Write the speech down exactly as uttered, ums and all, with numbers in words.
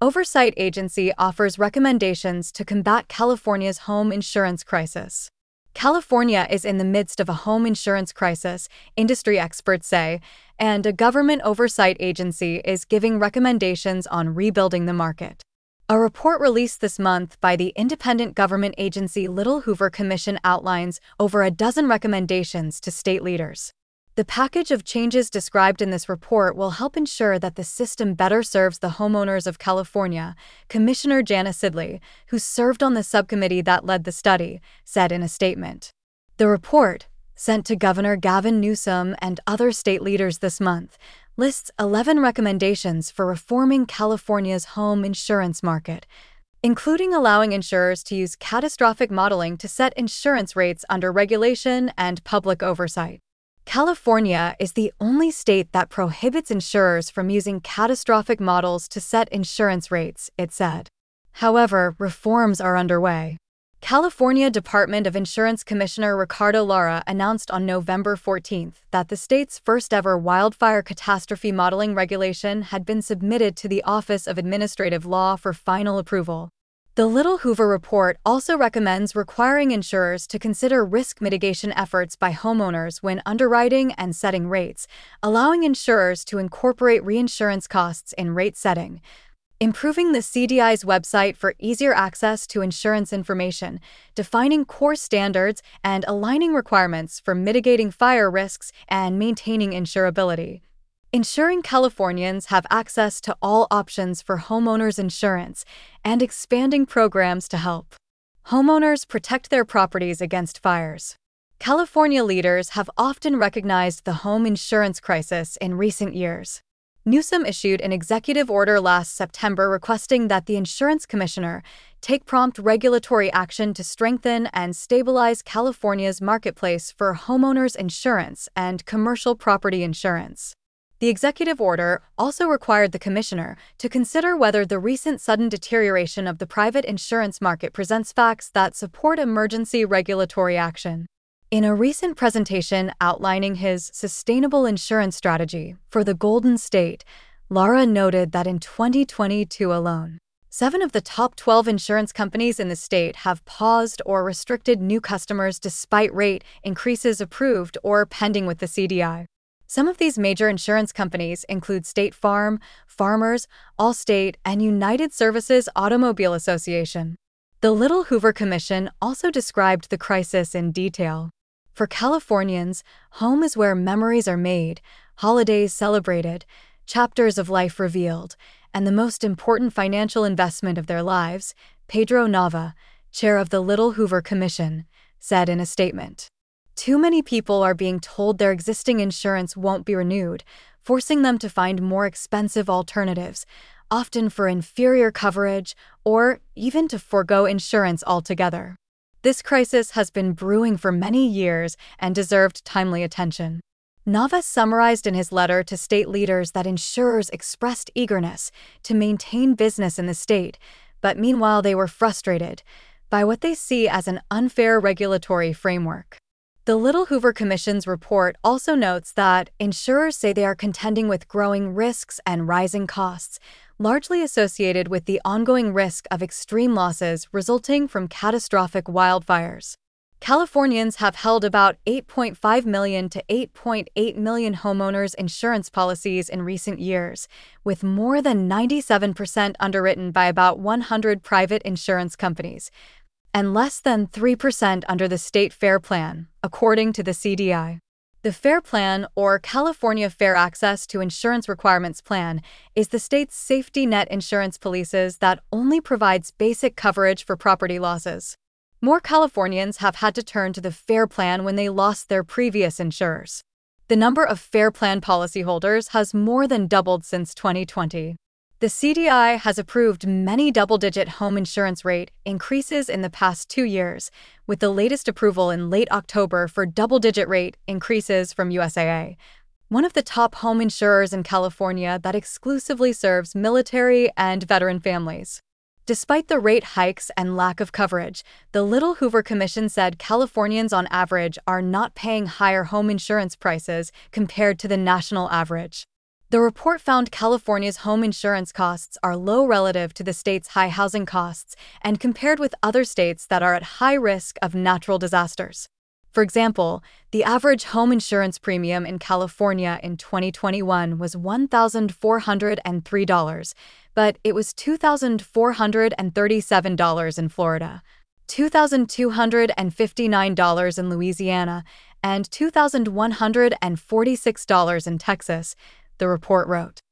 Oversight Agency offers recommendations to combat California's home insurance crisis. California is in the midst of a home insurance crisis, industry experts say, and a government oversight agency is giving recommendations on rebuilding the market. A report released this month by the independent government agency Little Hoover Commission outlines over a dozen recommendations to state leaders. The package of changes described in this report will help ensure that the system better serves the homeowners of California, Commissioner Jana Sidley, who served on the subcommittee that led the study, said in a statement. The report, sent to Governor Gavin Newsom and other state leaders this month, lists eleven recommendations for reforming California's home insurance market, including allowing insurers to use catastrophic modeling to set insurance rates under regulation and public oversight. California is the only state that prohibits insurers from using catastrophic models to set insurance rates, it said. However, reforms are underway. California Department of Insurance Commissioner Ricardo Lara announced on November fourteenth that the state's first-ever wildfire catastrophe modeling regulation had been submitted to the Office of Administrative Law for final approval. The Little Hoover report also recommends requiring insurers to consider risk mitigation efforts by homeowners when underwriting and setting rates, allowing insurers to incorporate reinsurance costs in rate setting, improving the C D I's website for easier access to insurance information, defining core standards, and aligning requirements for mitigating fire risks and maintaining insurability. Ensuring Californians have access to all options for homeowners insurance, and expanding programs to help homeowners protect their properties against fires. California leaders have often recognized the home insurance crisis in recent years. Newsom issued an executive order last September requesting that the insurance commissioner take prompt regulatory action to strengthen and stabilize California's marketplace for homeowners insurance and commercial property insurance. The executive order also required the commissioner to consider whether the recent sudden deterioration of the private insurance market presents facts that support emergency regulatory action. In a recent presentation outlining his sustainable insurance strategy for the Golden State, Lara noted that in twenty twenty-two alone, seven of the top twelve insurance companies in the state have paused or restricted new customers despite rate increases approved or pending with the C D I. Some of these major insurance companies include State Farm, Farmers, Allstate, and United Services Automobile Association. The Little Hoover Commission also described the crisis in detail. For Californians, home is where memories are made, holidays celebrated, chapters of life revealed, and the most important financial investment of their lives, Pedro Nava, chair of the Little Hoover Commission, said in a statement. Too many people are being told their existing insurance won't be renewed, forcing them to find more expensive alternatives, often for inferior coverage or even to forego insurance altogether. This crisis has been brewing for many years and deserved timely attention. Nava summarized in his letter to state leaders that insurers expressed eagerness to maintain business in the state, but meanwhile they were frustrated by what they see as an unfair regulatory framework. The Little Hoover Commission's report also notes that insurers say they are contending with growing risks and rising costs, largely associated with the ongoing risk of extreme losses resulting from catastrophic wildfires. Californians have held about eight point five million to eight point eight million homeowners insurance policies in recent years, with more than ninety-seven percent underwritten by about one hundred private insurance companies, and less than three percent under the State Fair Plan, according to the C D I. The Fair Plan, or California Fair Access to Insurance Requirements Plan, is the state's safety net insurance policies that only provides basic coverage for property losses. More Californians have had to turn to the Fair Plan when they lost their previous insurers. The number of Fair Plan policyholders has more than doubled since twenty twenty. The C D I has approved many double-digit home insurance rate increases in the past two years, with the latest approval in late October for double-digit rate increases from U S A A, one of the top home insurers in California that exclusively serves military and veteran families. Despite the rate hikes and lack of coverage, the Little Hoover Commission said Californians on average are not paying higher home insurance prices compared to the national average. The report found California's home insurance costs are low relative to the state's high housing costs and compared with other states that are at high risk of natural disasters. For example, the average home insurance premium in California in twenty twenty-one was one thousand four hundred three dollars, but it was two thousand four hundred thirty-seven dollars in Florida, two thousand two hundred fifty-nine dollars in Louisiana, and two thousand one hundred forty-six dollars in Texas, the report wrote.